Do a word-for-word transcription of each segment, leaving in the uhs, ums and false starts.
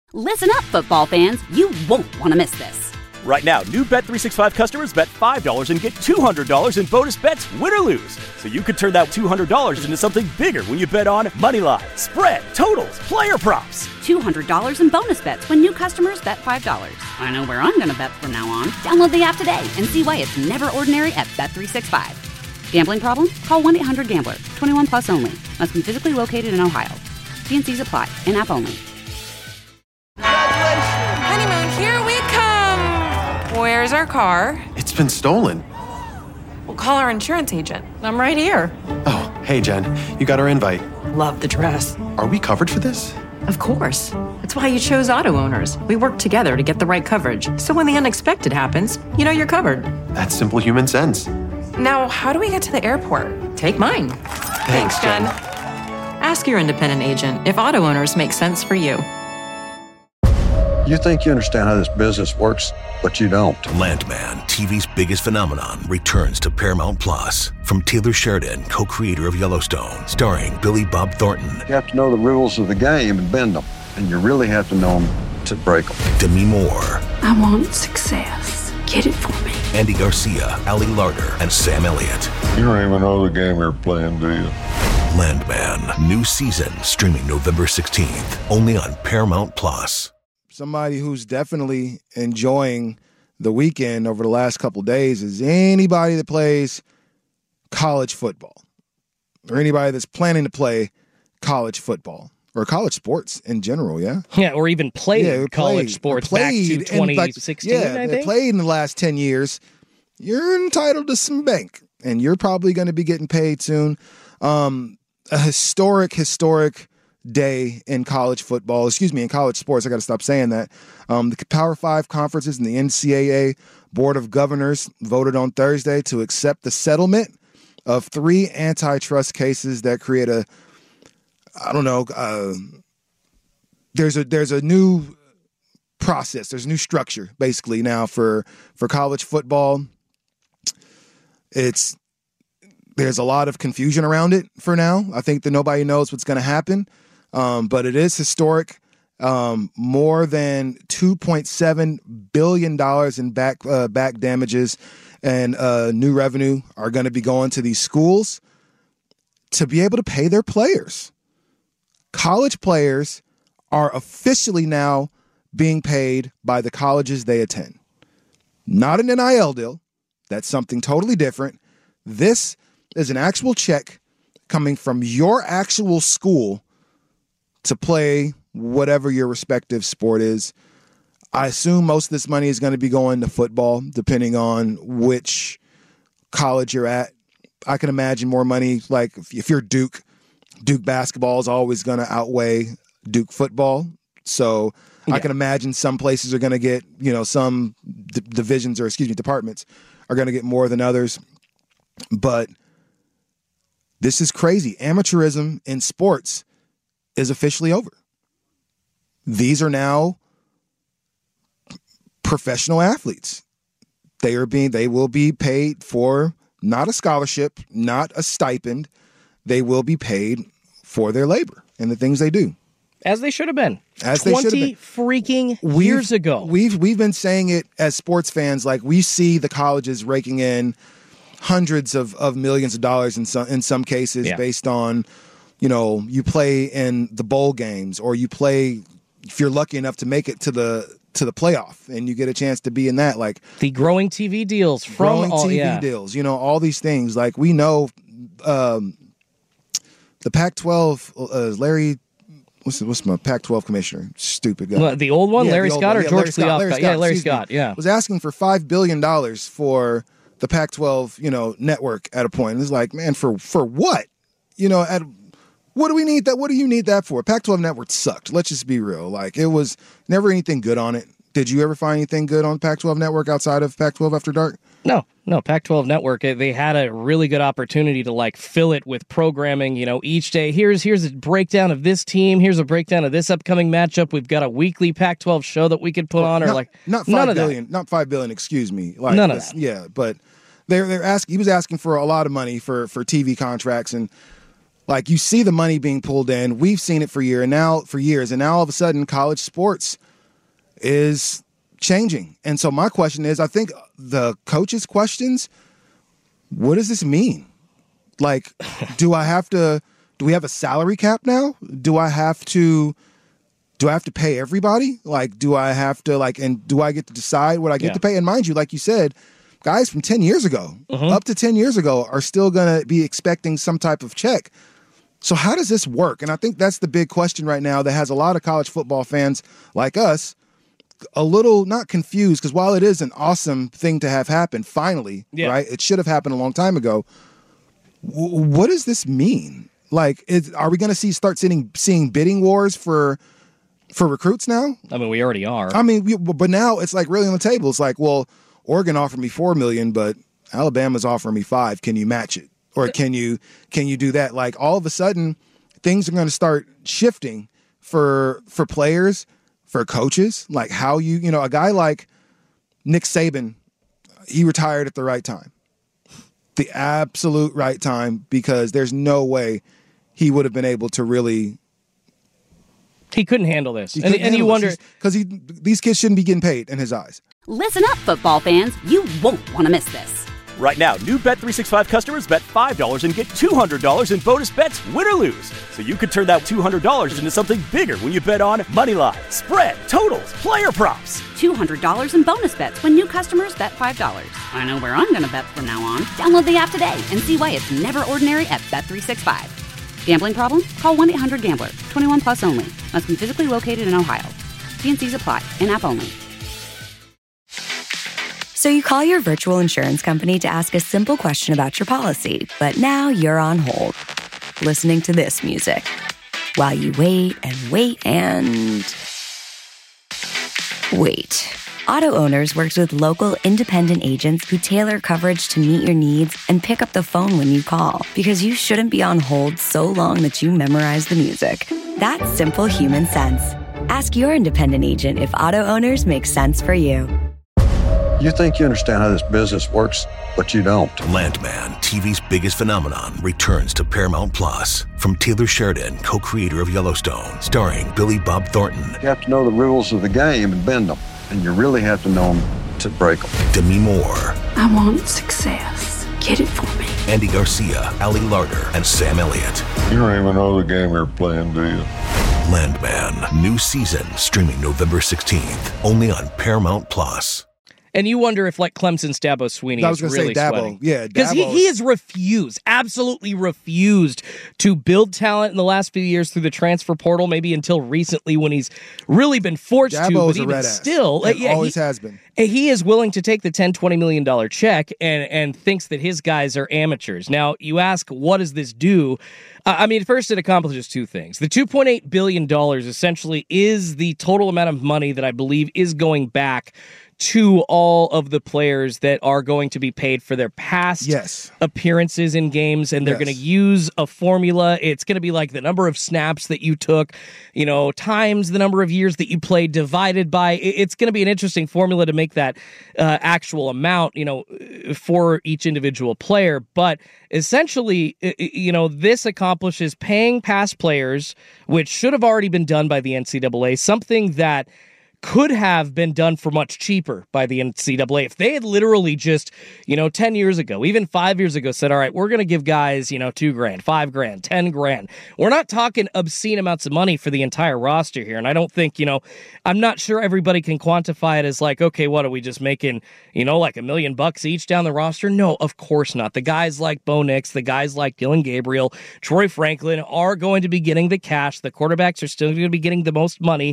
Listen up, football fans. You won't want to miss this. Right now, new Bet three sixty-five customers bet five dollars and get two hundred dollars in bonus bets, win or lose. So you could turn that two hundred dollars into something bigger when you bet on money line, spread, totals, player props. two hundred dollars in bonus bets when new customers bet five dollars. I know where I'm going to bet from now on. Download the app today and see why it's never ordinary at Bet three sixty-five. Gambling problem? Call one eight hundred gambler. twenty-one plus only. Must be physically located in Ohio. T and C's apply. In-app only. Honeymoon, here we come. Where's our car? It's been stolen. We'll call our insurance agent. I'm right here. Oh, hey, Jen. You got our invite. Love the dress. Are we covered for this? Of course. That's why you chose Auto Owners. We work together to get the right coverage. So when the unexpected happens, you know you're covered. That's simple human sense. Now, how do we get to the airport? Take mine. Thanks, Jen. Ask your independent agent if Auto Owners make sense for you. You think you understand how this business works, but you don't. Landman, T V's biggest phenomenon, returns to Paramount Plus. From Taylor Sheridan, co-creator of Yellowstone, starring Billy Bob Thornton. You have to know the rules of the game and bend them, and you really have to know them to break them. Demi Moore. I want success. Get it for me. Andy Garcia, Ali Larter, and Sam Elliott. You don't even know the game you're playing, do you? Landman, new season, streaming November sixteenth, only on Paramount Plus. Somebody who's definitely enjoying the weekend over the last couple days is anybody that plays college football or anybody that's planning to play college football or college sports in general, yeah? Yeah, or even played yeah, college played, sports played back to twenty sixteen, like, yeah, I think. played in the last ten years. You're entitled to some bank, and you're probably going to be getting paid soon. Um, a historic, historic day in college football, excuse me, in college sports. I got to stop saying that. Um, the Power Five conferences and the N C double A Board of Governors voted on Thursday to accept the settlement of three antitrust cases that create a, I don't know, uh, there's a there's a new process, there's a new structure basically now for for college football. It's there's a lot of confusion around it for now. I think that nobody knows what's going to happen. Um, but it is historic. Um, more than two point seven billion dollars in back uh, back damages and uh, new revenue are going to be going to these schools to be able to pay their players. College players are officially now being paid by the colleges they attend. Not an N I L deal. That's something totally different. This is an actual check coming from your actual school to play whatever your respective sport is. I assume most of this money is going to be going to football, depending on which college you're at. I can imagine more money, like if you're Duke, Duke basketball is always going to outweigh Duke football. So yeah. I can imagine some places are going to get, you know, some d- divisions or, excuse me, departments are going to get more than others. But this is crazy. Amateurism in sports is officially over. These are now professional athletes. They are being, they will be paid for not a scholarship, not a stipend. They will be paid for their labor and the things they do. As they should have been. As they should have been. twenty freaking we've, years ago. We've we've been saying it as sports fans, like we see the colleges raking in hundreds of, of millions of dollars in some in some cases yeah. based on, you know, you play in the bowl games or you play, if you're lucky enough to make it to the to the playoff and you get a chance to be in that, like the growing T V deals from growing all, T V yeah. deals, you know, all these things. Like we know um, the Pac twelve, uh, Larry, what's what's my Pac twelve commissioner? Stupid guy. Well, the old one, yeah, Larry old Scott one. or yeah, George Larry Scott, Larry Scott? Scott, Yeah, Larry Scott. Me. Yeah, was asking for five billion dollars for the Pac twelve, you know, network at a point. It's like, man, for for what? You know, at what do we need that? What do you need that for? Pac twelve network sucked. Let's just be real. Like it was never anything good on it. Did you ever find anything good on Pac twelve network outside of Pac twelve After Dark? No, no. Pac twelve network, they had a really good opportunity to like fill it with programming, you know, each day. Here's here's a breakdown of this team. Here's a breakdown of this upcoming matchup. We've got a weekly Pac twelve show that we could put on or not, like not five none of billion, that. not five billion, excuse me. Like none of this, that. Yeah, but they're they're asking he was asking for a lot of money for, for T V contracts, and Like, you see the money being pulled in. We've seen it for year and now for years, and now all of a sudden, college sports is changing. And so my question is, I think the coaches' questions, what does this mean? Like, do I have to, do we have a salary cap now? Do I have to, do I have to pay everybody? Like, do I have to, like, and do I get to decide what I get Yeah. to pay? And mind you, like you said, guys from ten years ago, Mm-hmm. up to ten years ago, are still going to be expecting some type of check. So how does this work? And I think that's the big question right now that has a lot of college football fans like us a little not confused, because while it is an awesome thing to have happen, finally, Yeah. right? It should have happened a long time ago. W- what does this mean? Like, is, are we going to see start seeing seeing bidding wars for for recruits now? I mean, we already are. I mean, we, but now it's like really on the table. It's like, well, Oregon offered me four million, but Alabama's offering me five. Can you match it? Or can you can you do that? Like, all of a sudden, things are going to start shifting for for players, for coaches. Like, how you you know a guy like Nick Saban, he retired at the right time, the absolute right time, because there's no way he would have been able to really. He couldn't handle this, and, and you wonder because he these kids shouldn't be getting paid in his eyes. Listen up, football fans. You won't want to miss this. Right now, new Bet three sixty-five customers bet five dollars and get two hundred dollars in bonus bets, win or lose. So you could turn that two hundred dollars into something bigger when you bet on money line, spread, totals, player props. two hundred dollars in bonus bets when new customers bet five dollars. I know where I'm going to bet from now on. Download the app today and see why it's never ordinary at Bet three sixty-five. Gambling problem? Call one eight hundred gambler. twenty-one plus only. Must be physically located in Ohio. T and C's apply. In-app only. So you call your virtual insurance company to ask a simple question about your policy, but now you're on hold, listening to this music, while you wait and wait and wait. Auto Owners works with local independent agents who tailor coverage to meet your needs and pick up the phone when you call, because you shouldn't be on hold so long that you memorize the music. That's simple human sense. Ask your independent agent if Auto Owners makes sense for you. You think you understand how this business works, but you don't. Landman, T V's biggest phenomenon, returns to Paramount Plus. From Taylor Sheridan, co-creator of Yellowstone, starring Billy Bob Thornton. You have to know the rules of the game and bend them, and you really have to know them to break them. Demi Moore. I want success. Get it for me. Andy Garcia, Ali Larter, and Sam Elliott. You don't even know the game you're playing, do you? Landman, new season, streaming November sixteenth, only on Paramount Plus. And you wonder if, like, Clemson's Dabo Swinney I was is gonna really say Dabo. sweating. Yeah, because he, Dabo's- he has refused, absolutely refused to build talent in the last few years through the transfer portal, maybe until recently when he's really been forced to. Dabo's But a even red ass. still, And yeah, always he, has been. he is willing to take the ten, twenty million dollars check and, and thinks that his guys are amateurs. Now, you ask, what does this do? Uh, I mean, first, it accomplishes two things. The two point eight billion dollars essentially is the total amount of money that I believe is going back to all of the players that are going to be paid for their past yes. appearances in games, and they're Yes. going to use a formula. It's going to be like the number of snaps that you took, you know, times the number of years that you played divided by. It's going to be an interesting formula to make that uh, actual amount, you know, for each individual player. But essentially, you know, this accomplishes paying past players, which should have already been done by the N C double A, something that could have been done for much cheaper by the N C double A. If they had literally just, you know, ten years ago, even five years ago, said, all right, we're going to give guys, you know, two grand, five grand, ten grand. We're not talking obscene amounts of money for the entire roster here. And I don't think, you know, I'm not sure everybody can quantify it as like, okay, what are we just making, you know, like a million bucks each down the roster? No, of course not. The guys like Bo Nix, the guys like Dylan Gabriel, Troy Franklin are going to be getting the cash. The quarterbacks are still going to be getting the most money.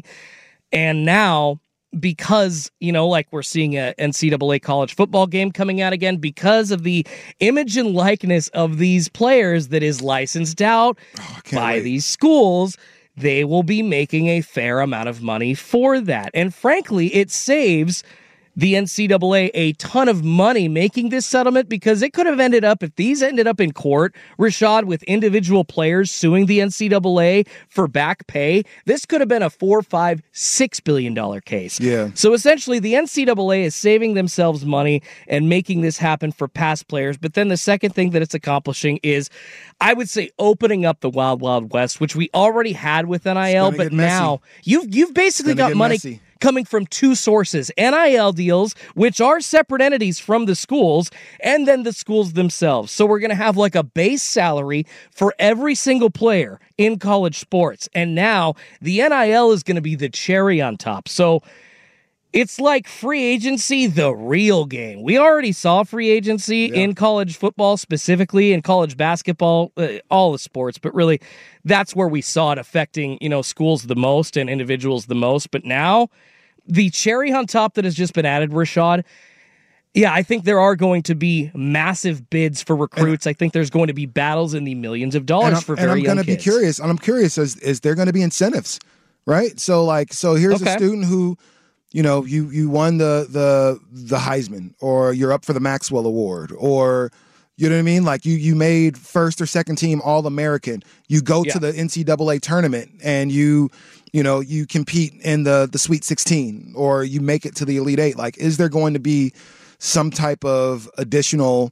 And now, because, you know, like we're seeing a N C double A college football game coming out again, because of the image and likeness of these players that is licensed out Oh, by wait. these schools, they will be making a fair amount of money for that. And frankly, it saves the N C double A a ton of money making this settlement, because it could have ended up, if these ended up in court, Rashad, with individual players suing the N C double A for back pay, this could have been a four, five, six billion dollar case. Yeah. So essentially, the N C double A is saving themselves money and making this happen for past players. But then the second thing that it's accomplishing is, I would say, opening up the Wild Wild West, which we already had with N I L, but now you've you've basically got money messy. coming from two sources: N I L deals, which are separate entities from the schools, and then the schools themselves. So we're going to have like a base salary for every single player in college sports. And now the N I L is going to be the cherry on top. So it's like free agency, the real game. We already saw free agency yeah. in college football, specifically in college basketball, uh, all the sports, but really that's where we saw it affecting, you know, schools the most and individuals the most. But now the cherry on top that has just been added, Rashad, yeah, I think there are going to be massive bids for recruits. And I think there's going to be battles in the millions of dollars for very young kids. And I'm going to be curious, and I'm curious, is, is there going to be incentives, right? So like, so here's okay. a student who, you know, you you won the the the Heisman, or you're up for the Maxwell Award, or you know what I mean? Like you you made first or second team All-American. You go yeah. to the N C double A tournament and you you know you compete in the the Sweet sixteen, or you make it to the Elite Eight. Like, is there going to be some type of additional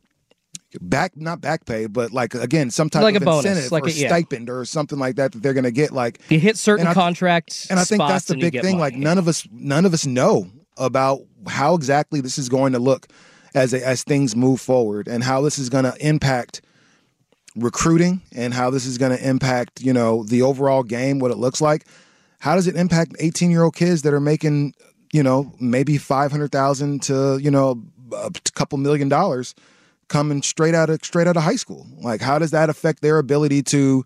back not back pay, but like again some type like of a bonus, incentive like or a, yeah. stipend or something like that that they're going to get? Like you hit certain and I, contracts, and I think that's the big thing. Money. Like none of us, none of us know about how exactly this is going to look as a, as things move forward, and how this is going to impact recruiting, and how this is going to impact you know the overall game, what it looks like. How does it impact eighteen year old kids that are making you know maybe five hundred thousand to you know a couple million dollars coming straight out of straight out of high school? Like, how does that affect their ability to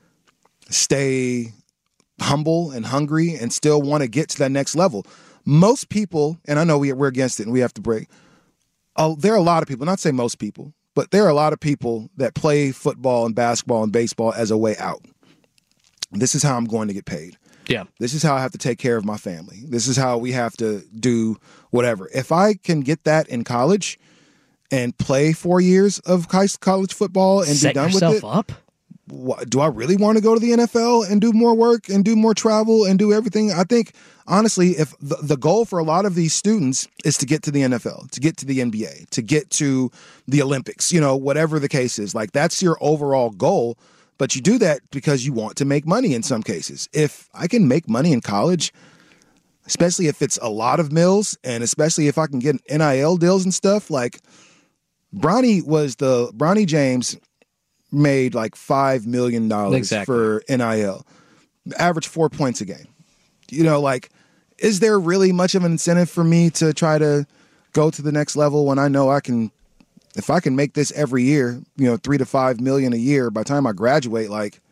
stay humble and hungry and still want to get to that next level? Most people, and I know we, we're against it and we have to break, uh, there are a lot of people, not say most people, but there are a lot of people that play football and basketball and baseball as a way out. This is how I'm going to get paid. Yeah. This is how I have to take care of my family. This is how we have to do whatever. If I can get that in college and play four years of college football and Set be done yourself with it, up. What, do I really want to go to the N F L and do more work and do more travel and do everything? I think, honestly, if the, the goal for a lot of these students is to get to the N F L, to get to the N B A, to get to the Olympics, you know, whatever the case is, like that's your overall goal. But you do that because you want to make money in some cases. If I can make money in college, especially if it's a lot of mills, and especially if I can get N I L deals and stuff, like Bronny was the Bronny James made like five million dollars exactly. for N I L, average four points a game. You know, like, is there really much of an incentive for me to try to go to the next level when I know I can, if I can make this every year, you know, three to five million a year by the time I graduate, like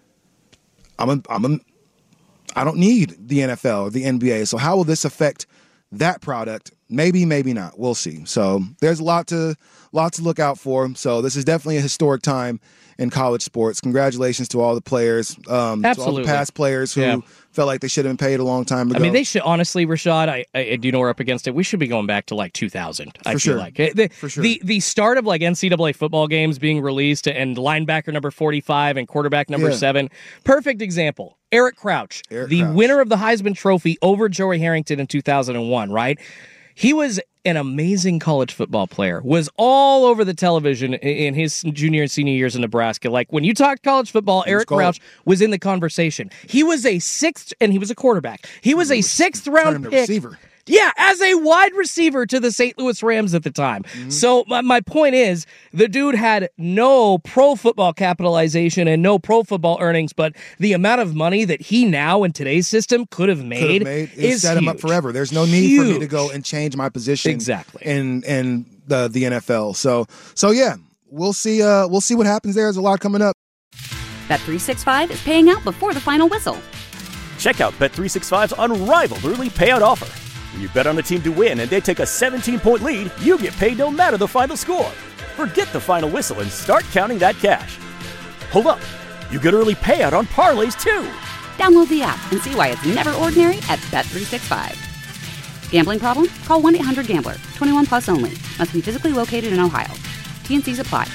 I'm a, I'm a, I don't need the N F L or the N B A. So how will this affect that product? Maybe, maybe not. We'll see. So there's a lot to, lot to look out for. So this is definitely a historic time in college sports. Congratulations to all the players, um, to all the past players who yeah. felt like they should have been paid a long time ago. I mean, they should, honestly, Rashad, I, I do know we're up against it. We should be going back to like two thousand, I For feel sure. like. The, For sure. The, the start of like N C double A football games being released and linebacker number forty-five and quarterback number Yeah. seven. Perfect example. Eric Crouch, Eric the Crouch. winner of the Heisman Trophy over Joey Harrington in two thousand one, right? He was an amazing college football player, was all over the television in his junior and senior years in Nebraska. Like, when you talk college football, Eric Crouch was in the conversation. He was a sixth, and he was a quarterback. He was a sixth round pick. Receiver. Yeah, as a wide receiver to the Saint Louis Rams at the time. Mm-hmm. So my, my point is, the dude had no pro football capitalization and no pro football earnings, but the amount of money that he now in today's system could have made, Could have made is set him huge. up forever. There's no need Huge. for me to go and change my position Exactly. in in the the N F L. So so yeah, we'll see. Uh, we'll see what happens there. There's a lot coming up. Bet three sixty-five is paying out before the final whistle. Check out Bet three sixty-five's unrivaled early payout offer. When you bet on a team to win and they take a seventeen point lead, you get paid no matter the final score. Forget the final whistle and start counting that cash. Hold up. You get early payout on parlays too. Download the app and see why it's never ordinary at Bet three sixty-five. Gambling problem? Call one eight hundred gambler. twenty-one plus only. Must be physically located in Ohio. T and Cs apply.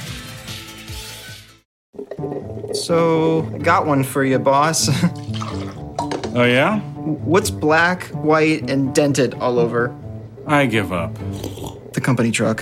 So, got one for you, boss. Oh, yeah? What's black, white, and dented all over? I give up. The company truck.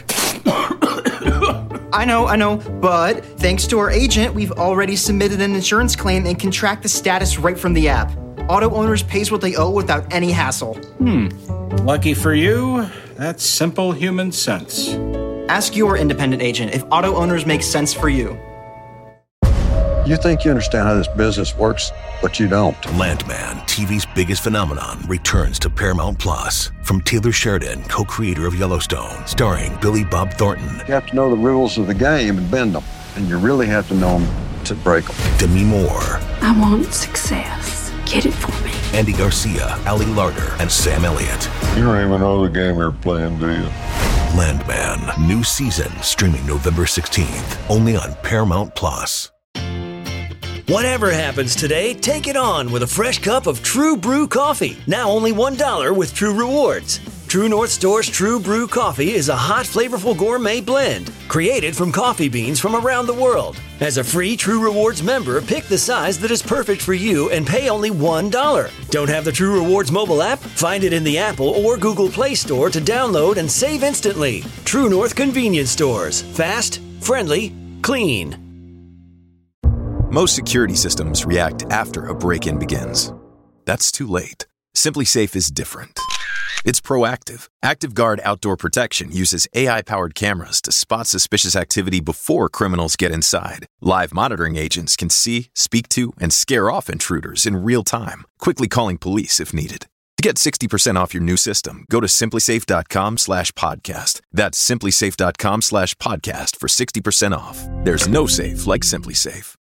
I know, I know, but thanks to our agent, we've already submitted an insurance claim and can track the status right from the app. Auto Owners pays what they owe without any hassle. Hmm. Lucky for you, that's simple human sense. Ask your independent agent if Auto Owners makes sense for you. You think you understand how this business works, but you don't. Landman, T V's biggest phenomenon, returns to Paramount Plus. From Taylor Sheridan, co-creator of Yellowstone, starring Billy Bob Thornton. You have to know the rules of the game and bend them, and you really have to know them to break them. Demi Moore. I want success. Get it for me. Andy Garcia, Ali Larter, and Sam Elliott. You don't even know the game you're playing, do you? Landman, new season, streaming November sixteenth, only on Paramount Plus. Whatever happens today, take it on with a fresh cup of True Brew coffee. Now only one dollar with True Rewards. True North Store's True Brew coffee is a hot, flavorful gourmet blend created from coffee beans from around the world. As a free True Rewards member, pick the size that is perfect for you and pay only one dollar. Don't have the True Rewards mobile app? Find it in the Apple or Google Play Store to download and save instantly. True North Convenience Stores. Fast, friendly, clean. Most security systems react after a break-in begins. That's too late. SimpliSafe is different. It's proactive. ActiveGuard Outdoor Protection uses A I-powered cameras to spot suspicious activity before criminals get inside. Live monitoring agents can see, speak to, and scare off intruders in real time, quickly calling police if needed. To get sixty percent off your new system, go to simplysafe.com slash podcast. That's simplysafe.com slash podcast for sixty percent off. There's no safe like SimpliSafe.